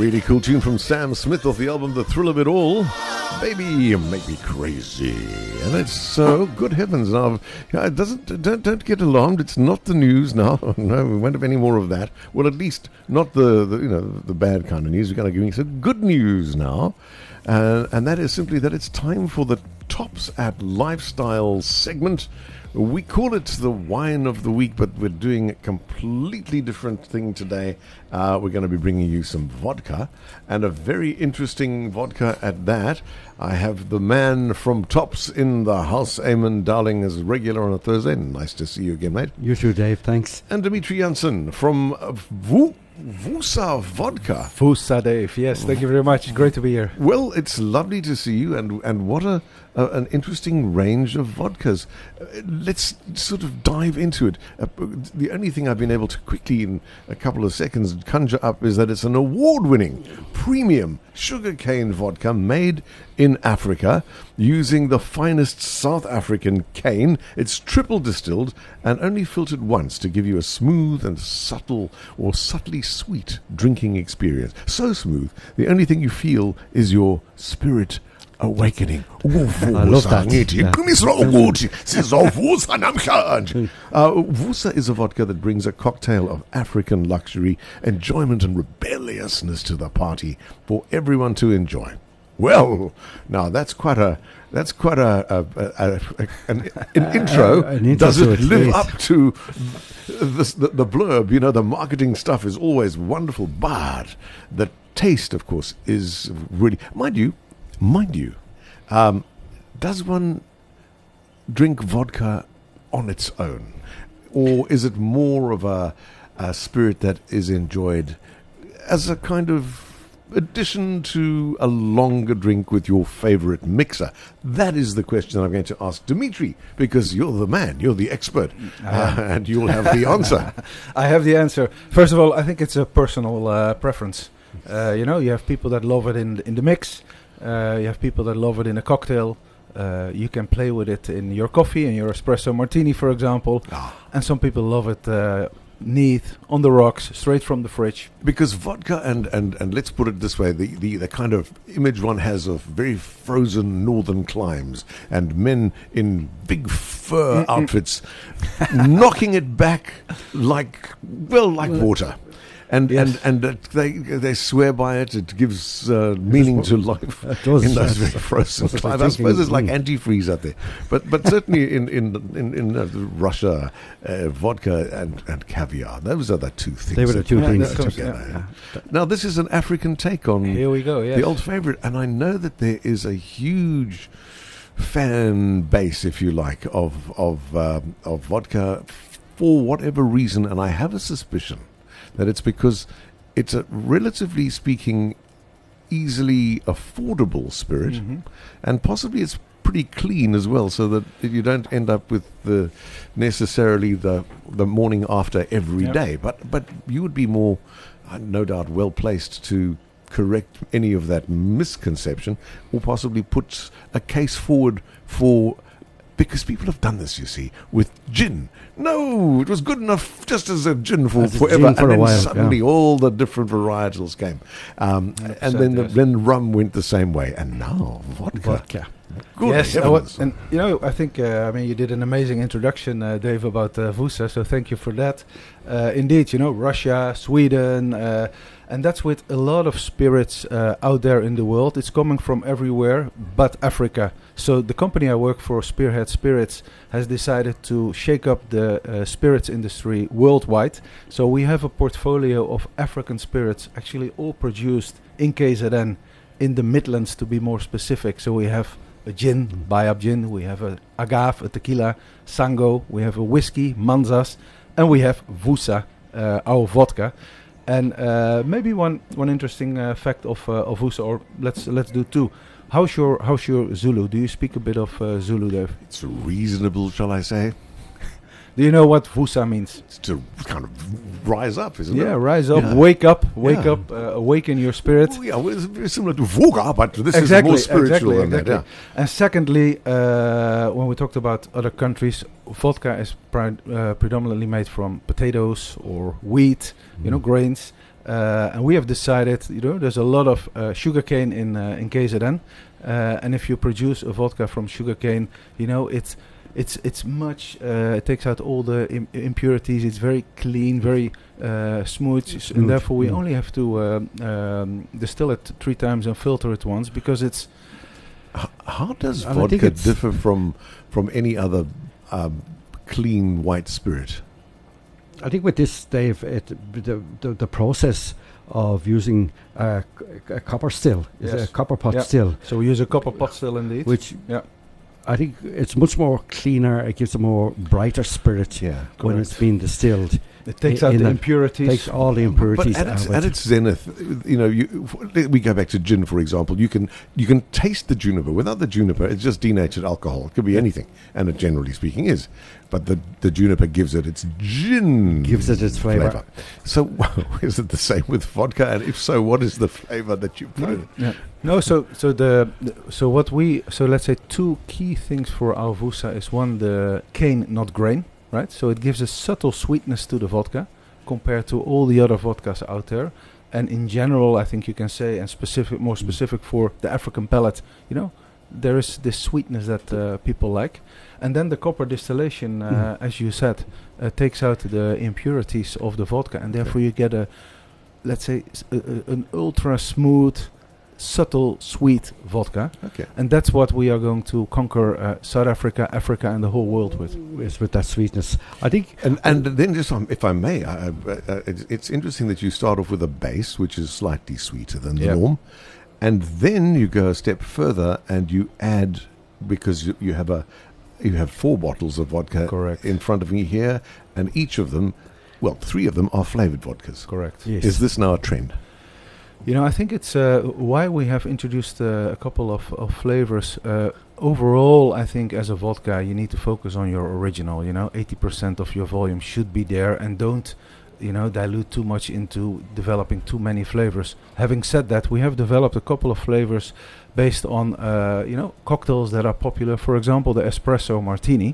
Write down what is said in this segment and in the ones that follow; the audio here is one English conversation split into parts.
Really cool tune from Sam Smith off the album The Thrill of It All. Baby, you make me crazy. And it's so, good heavens, now, don't get alarmed. It's not the news now. No, we won't have any more of that. Well, at least not the bad kind of news. We're going to give you some good news now. And that is simply that it's time for the Tops at Lifestyle segment. We call it the wine of the week, but we're doing a completely different thing today. We're going to be bringing you some vodka, and a very interesting vodka at that. I have the man from Tops in the house. Eamon Darling is regular on a Thursday. Nice to see you again, mate. You too, Dave. Thanks. And Dimitri Janssen from Wusa Vodka. Wusa, Dave. Yes, thank you very much. Great to be here. Well, it's lovely to see you, and what an interesting range of vodkas. Let's sort of dive into it. The only thing I've been able to quickly, in a couple of seconds, conjure up is that it's an award-winning, premium sugarcane vodka made in Africa using the finest South African cane. It's triple distilled and only filtered once to give you a smooth and subtle or subtly sweet drinking experience. So smooth, the only thing you feel is your spirit awakening. I love that. Wusa is a vodka that brings a cocktail of African luxury, enjoyment and rebelliousness to the party for everyone to enjoy. Well, now that's quite an intro. Does it live up to the blurb? You know, the marketing stuff is always wonderful, but the taste, of course, is really, mind you, does one drink vodka on its own, or is it more of a spirit that is enjoyed as a kind of addition to a longer drink with your favorite mixer? That is the question I'm going to ask Dimitri, because you're the man, you're the expert, and you'll have the answer. I have the answer. First of all, I think it's a personal preference. You have people that love it in the mix. You have people that love it in a cocktail. You can play with it in your coffee, in your espresso martini, for example. And some people love it neat, on the rocks, straight from the fridge. Because vodka and let's put it this way, the kind of image one has of very frozen northern climes and men in big fur outfits knocking it back like water. And Yes. and they swear by it. It gives meaning to life in those very frozen climes. I suppose it's like antifreeze out there, but certainly in Russia, vodka and caviar. Those are the two things. They were the two things. Together. Now this is an African take on Here we go. Yes. the old favorite, and I know that there is a huge fan base, if you like, of vodka for whatever reason, and I have a suspicion that it's because it's a, relatively speaking, easily affordable spirit, and possibly it's pretty clean as well, so that you don't end up with necessarily the morning after every day. But you would be more, no doubt, well placed to correct any of that misconception, or possibly put a case forward for. Because people have done this, you see, with gin. No, it was good enough just as a gin for forever, and then suddenly all the different varietals came, and then rum went the same way, and now vodka. Good yes, heavens. and I think you did an amazing introduction, Dave, about Wusa. So thank you for that. Indeed, Russia, Sweden, and that's with a lot of spirits out there in the world. It's coming from everywhere but Africa. So the company I work for, Spearhead Spirits, has decided to shake up the spirits industry worldwide. So we have a portfolio of African spirits, actually all produced in KZN, in the Midlands to be more specific. So we have a gin, Bayab gin, we have a agave, a tequila, sango, we have a whiskey, Manzas, and we have Wusa, our vodka. And maybe one interesting fact of Wusa, or let's do two. How's your Zulu? Do you speak a bit of Zulu, Dave? It's reasonable, shall I say? Do you know what Wusa means? It's to kind of rise up, isn't it? Yeah, rise up, wake up, awaken your spirit. Oh, yeah, well, it's very similar to Voga, but this is more spiritual than that. Yeah. And secondly, when we talked about other countries, vodka is predominantly made from potatoes or wheat, grains. And we have decided, there's a lot of sugarcane in KZN, and if you produce a vodka from sugarcane, it's much. It takes out all the impurities. It's very clean, very smooth, and therefore we only have to distill it 3 times and filter it once because it's. How does vodka differ from any other clean white spirit? I think with this, Dave, the process of using a copper still, a copper pot still. So we use a copper pot still indeed. Which I think it's much more cleaner. It gives a more brighter spirit when it's being distilled. It takes out the impurities. Takes all the impurities but out. At its zenith, we go back to gin, for example. You can taste the juniper. Without the juniper, it's just denatured alcohol. It could be anything, and it generally speaking is. But the juniper gives it its gin. Gives it its flavour. So is it the same with vodka? And if so, what is the flavour that you put in it? Yeah. No, so let's say 2 key things for our Wusa is one, the cane, not grain. Right, so it gives a subtle sweetness to the vodka compared to all the other vodkas out there, and in general, I think you can say, and more specific for the African palate, there is this sweetness that people like, and then the copper distillation, as you said, takes out the impurities of the vodka, and therefore you get let's say, an ultra smooth, subtle, sweet vodka. Okay. And that's what we are going to conquer South Africa, Africa, and the whole world with. With that sweetness. I think... And then just, if I may, it's interesting that you start off with a base, which is slightly sweeter than the norm. And then you go a step further and you add, because you have 4 bottles of vodka in front of me here, and each of them, 3 of them are flavored vodkas. Correct. Yes. Is this now a trend? I think it's why we have introduced a couple of flavors. Overall, I think as a vodka, you need to focus on your original. 80% of your volume should be there, and don't, dilute too much into developing too many flavors. Having said that, we have developed a couple of flavors based on, cocktails that are popular. For example, the espresso martini,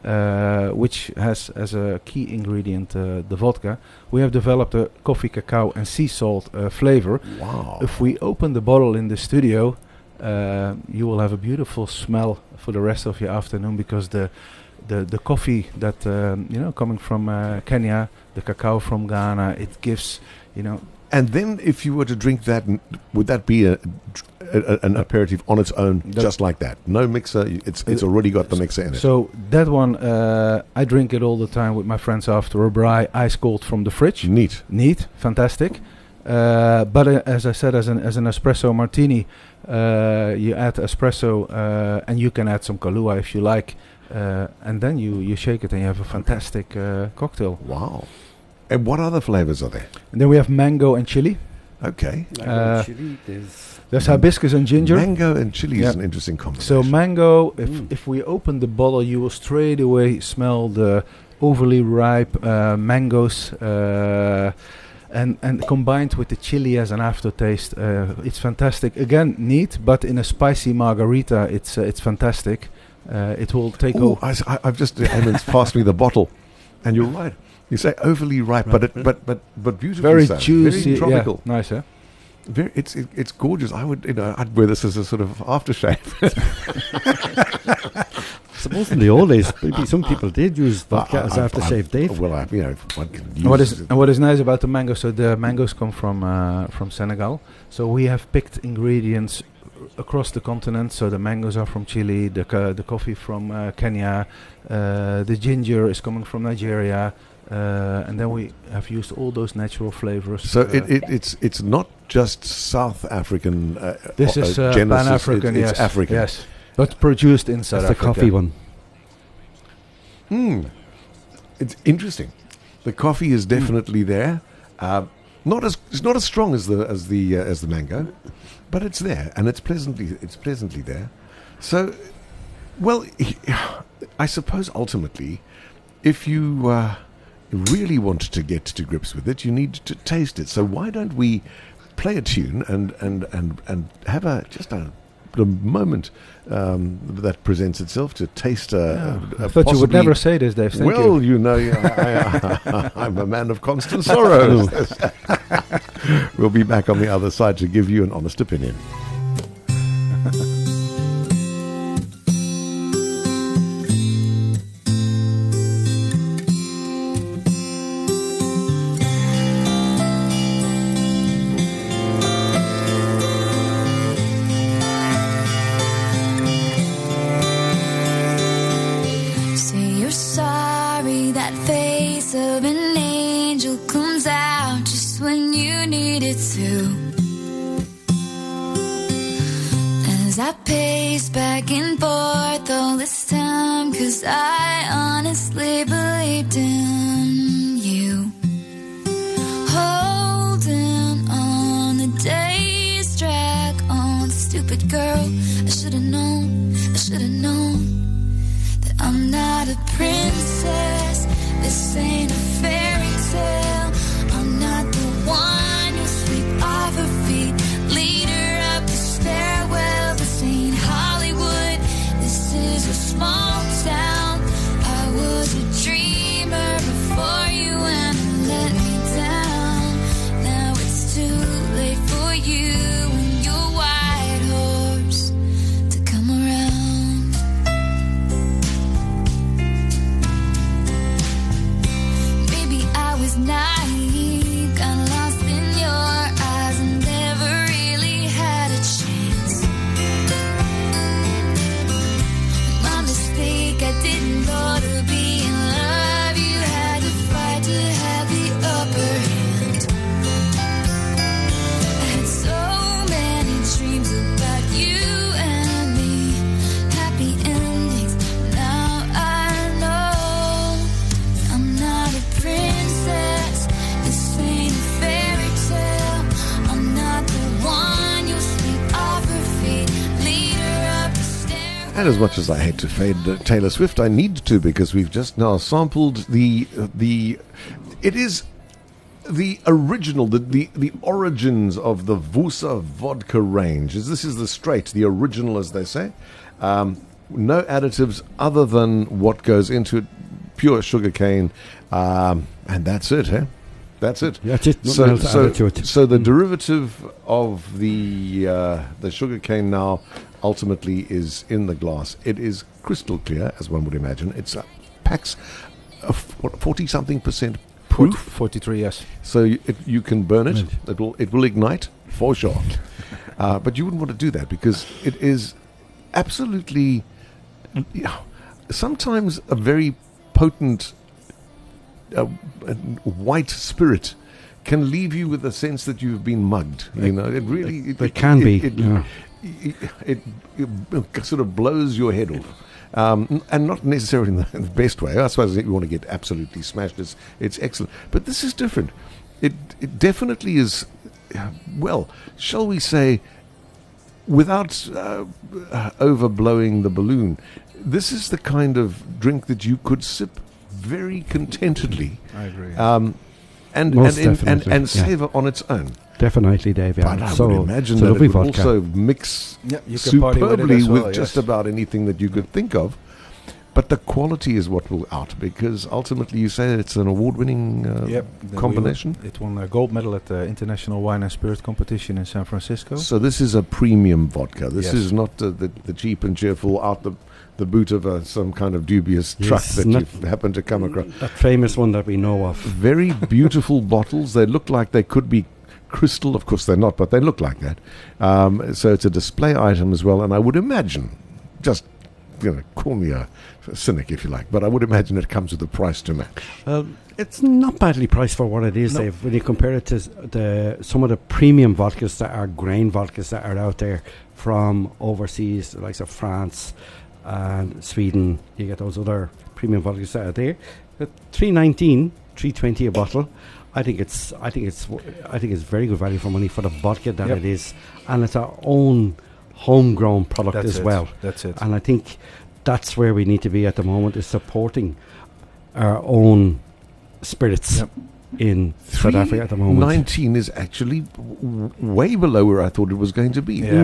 which has as a key ingredient the vodka. We have developed a coffee, cacao, and sea salt flavor. Wow! If we open the bottle in the studio, you will have a beautiful smell for the rest of your afternoon because the coffee that coming from Kenya, the cacao from Ghana, it gives And then, if you were to drink that, would that be an aperitif on its own, just like that? No mixer. It's already got the mixer in it. So that one, I drink it all the time with my friends after a braai, ice cold from the fridge. Neat, fantastic. But as I said, as an espresso martini, you add espresso, and you can add some Kahlua if you like, and then you shake it and you have a fantastic cocktail. Wow. And what other flavors are there? And then we have mango and chili. Okay. Mango and chili. There's hibiscus and ginger. Mango and chili is an interesting combination. So mango, if we open the bottle, you will straight away smell the overly ripe mangoes, and combined with the chili as an aftertaste, it's fantastic. Again, neat, but in a spicy margarita, it's fantastic. It will take over. I've just Eamon's passed me the bottle, and you're right. You say overly ripe, but beautifully very so. juicy, very tropical. Yeah, nice, huh? It's gorgeous. I'd wear this as a sort of aftershave. I suppose in the old days, maybe some people did use vodka as aftershave, Dave. Well, one can use what is nice about the mango? So the mangoes come from Senegal. So we have picked ingredients across the continent. So the mangoes are from Chile, the coffee from Kenya, the ginger is coming from Nigeria. And then we have used all those natural flavors. So it's not just South African. This is Pan-African. It's African. Yes, but produced in South Africa. The coffee one. It's interesting. The coffee is definitely there. It's not as strong as the mango, but it's there, and it's pleasantly there. So, well, I suppose ultimately, if you really want to get to grips with it, you need to taste it. So why don't we play a tune and have just a the moment that presents itself to taste I thought you would never say this, Dave. Thank well, you. you know, I'm a man of constant sorrows. We'll be back on the other side to give you an honest opinion. I pace back and forth all this time, 'cause I honestly believed in you. Holding on, the days drag on. Stupid girl, I should've known that I'm not a princess. This ain't a fairy tale. I'm not the one you sweep off her feet, lead her up the stairwell. This ain't Hollywood, this is a small town. I was a dreamer before you and let me down. Now it's too late for you and your white horse to come around. Maybe I was naive, got lost in your eyes and never really had a chance. My mistake, I didn't know to be in love. You had to fight to have the upper hand. I had so many dreams about you and me, happy endings. Now I know I'm not a princess. This ain't a fairy tale. I'm not the one you'll sweep off her feet, lead her up the stairway. And as much as I hate to fade Taylor Swift, I need to, because we've just now sampled it is the original, the origins of the Vusa vodka range. This is the straight, the original, as they say. No additives other than what goes into it, pure sugarcane, and that's it, eh? That's it. That's it. Nothing else added to it. So the derivative of the sugarcane now ultimately is in the glass. It is crystal clear, as one would imagine. It's packs 40-something% proof. 43, yes. So you can burn it. Right. It will ignite for sure. But you wouldn't want to do that because it is absolutely sometimes a very potent white spirit can leave you with a sense that you've been mugged. You know, it really It can be. It sort of blows your head off. And not necessarily in the best way. I suppose if you want to get absolutely smashed, it's excellent. But this is different. It definitely is, well, shall we say, without overblowing the balloon, this is the kind of drink that you could sip very contentedly. I agree. And savor on its own. Definitely, Dave. Yeah. But I would imagine that it would also mix you can party with it superbly as well, with just about anything that you could think of. But the quality is what will out, because ultimately you say it's an award-winning combination. It won a gold medal at the International Wine and Spirit Competition in San Francisco. So this is a premium vodka. This Yes. is not the cheap and cheerful out the boot of some kind of dubious truck Yes, that not you've happened to come across. That famous one that we know of. Very beautiful bottles. They look like they could be crystal. Of course they're not, but they look like that. So it's a display item as well. And I would imagine, just call me a cynic if you like, but I would imagine it comes with a price to match. It's not badly priced for what it is, No. Dave. When you compare it to some of the premium vodkas that are grain vodkas that are out there from overseas, the likes of France and Sweden, you get those other premium vodkas that are there. At $3.19, $3.20 a bottle. I think it's very good value for money for the vodka that it is, and it's our own homegrown product as well. That's it. And I think that's where we need to be at the moment, is supporting our own spirits in South Africa at the moment. 19 is actually way below where I thought it was going to be. Yeah.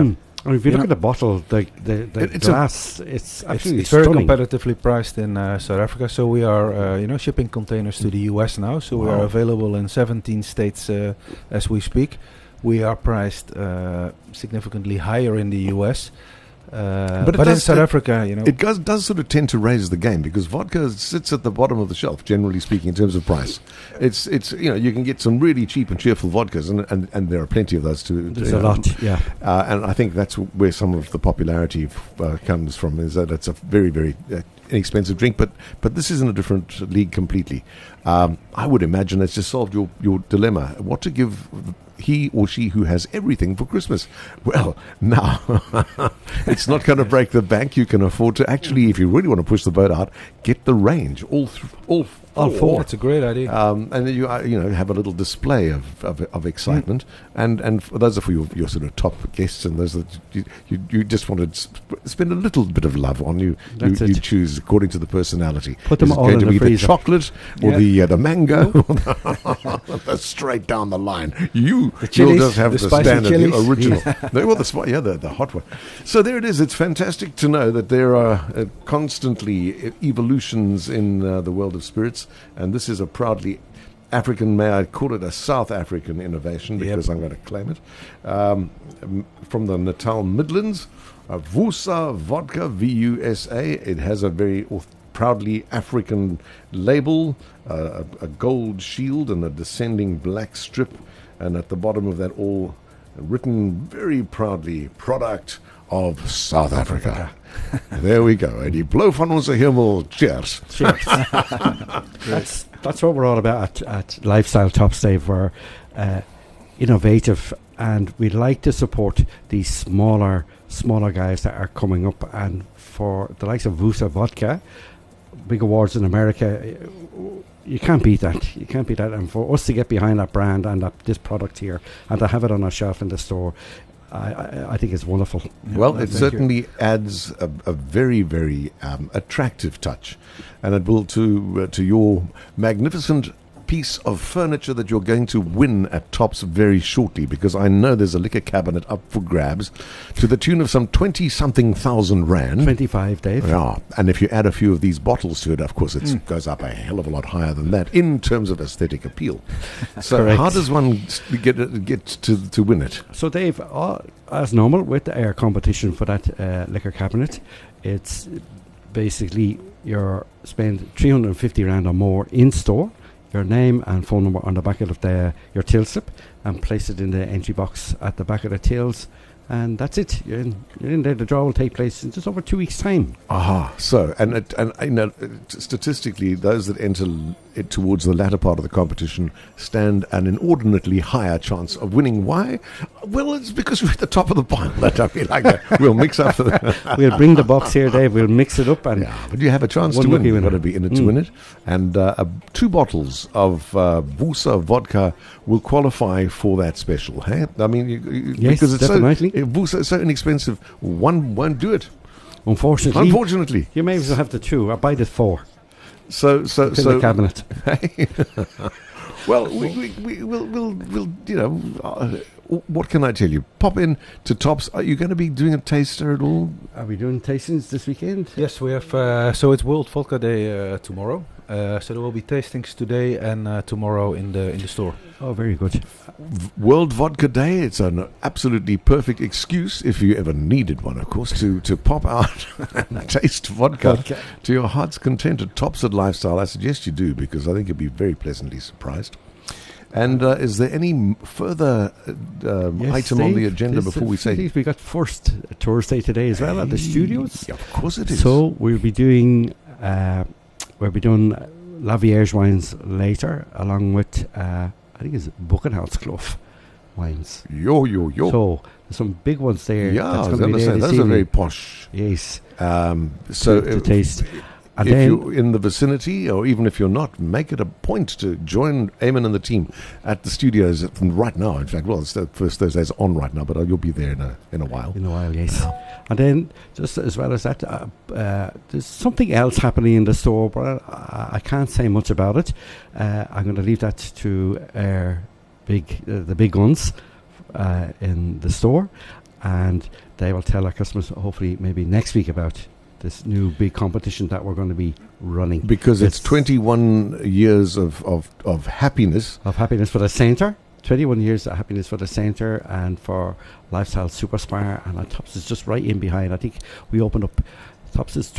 And if you You look know- at the bottle, the It's a- glass, it's absolutely It's very stunning. competitively priced in South Africa. So we are, shipping containers to the US now. So we are Wow. available in 17 states as we speak. We are priced significantly higher in the US. But it But in does South ta- Africa, It does sort of tend to raise the game because vodka sits at the bottom of the shelf, generally speaking, in terms of price. It's you can get some really cheap and cheerful vodkas, and there are plenty of those too. There's a lot, yeah. And I think that's where some of the popularity comes from, is that it's a very, very inexpensive drink, but this is in a different league completely. I would imagine it's just solved your dilemma. What to give he or she who has everything for Christmas? Well, now, it's not going to break the bank. You can afford to, actually, if you really want to push the boat out, get the range, all four. That's a great idea. And then you have a little display of excitement, and for those are for your sort of top guests, and those that you just want to spend a little bit of love on. You That's you it. choose according to the personality. Put them Is it all going in to the be the freezer. chocolate or Yeah. the mango? That's straight down the line. You'll chilies, just have the the spicy standard, the chilies. original. No, well, the hot one. So there it is. It's fantastic to know that there are constantly evolutions in the world of spirits, and this is a proudly African, may I call it a South African innovation, because I'm going to claim it, from the Natal Midlands, Vusa Vodka, VUSA. It has a very proudly African label, a gold shield and a descending black strip, and at the bottom of that all written very proudly, product of South Africa. There we go. En die blou van onze hemel. Cheers. Cheers. That's what we're all about at Lifestyle Tops, Dave. We're innovative, and we like to support these smaller guys that are coming up. And for the likes of Vusa Vodka, big awards in America, you can't beat that. You can't beat that. And for us to get behind that brand and this product here, and to have it on our shelf in the store, I think it's wonderful. Well, Yeah, it thank certainly adds a very, very attractive touch, and it will to your magnificent piece of furniture that you're going to win at Tops very shortly, because I know there's a liquor cabinet up for grabs to the tune of some 20-something thousand rand. 25, Dave. Yeah, and if you add a few of these bottles to it, of course, it goes up a hell of a lot higher than that in terms of aesthetic appeal. So, Correct. how does one get to win it? So, Dave, as normal with our competition for that liquor cabinet, it's basically you spend 350 rand or more in store, your name and phone number on the back of your till slip, and place it in the entry box at the back of the tills, and that's it. You're in there. The draw will take place in just over 2 weeks' time. Aha. So, and statistically, those that enter it towards the latter part of the competition stand an inordinately higher chance of winning. Why? Well, it's because we're at the top of the pile. Don't be like that. We'll mix up We'll bring the box here, Dave. We'll mix it up, and yeah, but you have a chance One to win. lucky You've got winner. to be in it to win it. And 2 bottles of Vusa vodka will qualify for that special. Hey? I mean, Yes, because it's definitely. Vusa is so inexpensive, one won't do it. unfortunately, Unfortunately. you may as well have the 2. I'll buy the 4. So It's in the cabinet. Well, we'll what can I tell you? Pop in to Tops. Are you going to be doing a taster at all? Are we doing tastings this weekend? Yes, we have. So it's World Vodka Day tomorrow. So there will be tastings today and tomorrow in the store. Oh, very good. World Vodka Day. It's an absolutely perfect excuse, if you ever needed one, of course, to pop out and taste vodka to your heart's content at Tops at Lifestyle. I suggest you do, because I think you'll be very pleasantly surprised. And is there any further item on the Dave, agenda this before we say? we got first Thursday today as well at the studios. Yeah, of course it is. So we'll be doing La Vierge wines later, along with I think it's Buchenhouse Clough wines. Yo. So there's some big ones there. Yeah, I that's was gonna going to be say, there this those are very evening. posh. Yes. So to taste. And if then you're in the vicinity, or even if you're not, make it a point to join Eamon and the team at the studios right now. In fact, well, it's the first Thursday's on right now, but you'll be there in a while. in a while, yes. And then, just as well as that, there's something else happening in the store, but I can't say much about it. I'm going to leave that to the big guns in the store. and they will tell our customers hopefully maybe next week about this new big competition that we're going to be running. Because it's 21 years of happiness. Of happiness for the centre. 21 years of happiness for the centre and for Lifestyle Super Spar, and Tops is just right in behind. I think we opened up, Tops is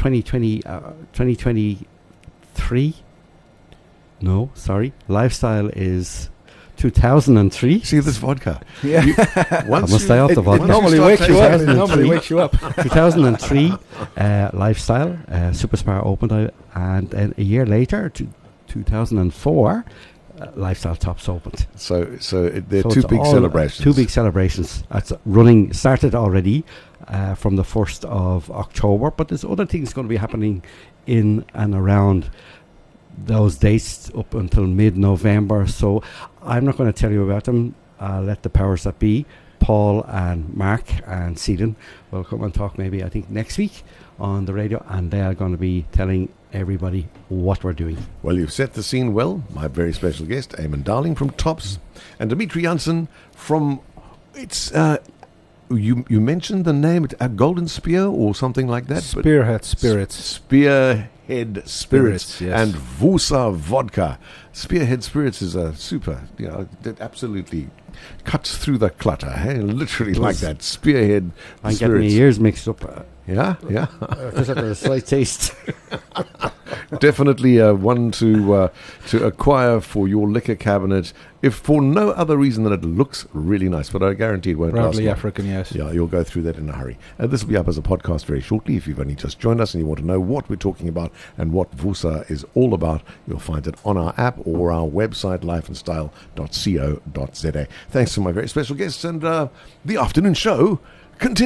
2023. No, sorry. Lifestyle is 2003. See this vodka. Yeah. I must stay off the vodka. It normally wakes you up. It 2003. normally wakes you up. 2003, Lifestyle Super Spar opened, and then a year later, 2004, Lifestyle Tops opened. So there are So two it's big all, celebrations. Two big celebrations. That's running, started already from the 1st of October, but there's other things going to be happening in and around those dates up until mid-November. So I'm not going to tell you about them. I'll let the powers that be, Paul and Mark and Seaton, will come and talk maybe, I think, next week on the radio, and they are going to be telling everybody what we're doing. Well, you've set the scene well. My very special guest, Eamon Darling from Tops, and Dimitri Janssen from, it's, you mentioned the name, Golden Spear or something like that? but Spearhead Spirits. Spearhead Spirits, Yes. and Vusa Vodka. Spearhead Spirits is a super, that absolutely cuts through the clutter, hey? Literally like that. Spearhead I'm Spirits. getting my ears mixed up. Yeah. Just have a slight taste. Definitely one to acquire for your liquor cabinet, if for no other reason than it looks really nice. But I guarantee it won't last Proudly long. African, yes. Yeah, you'll go through that in a hurry. This will be up as a podcast very shortly. If you've only just joined us and you want to know what we're talking about and what Vusa is all about, you'll find it on our app or our website, lifeandstyle.co.za. Thanks to my very special guests, and the afternoon show continues.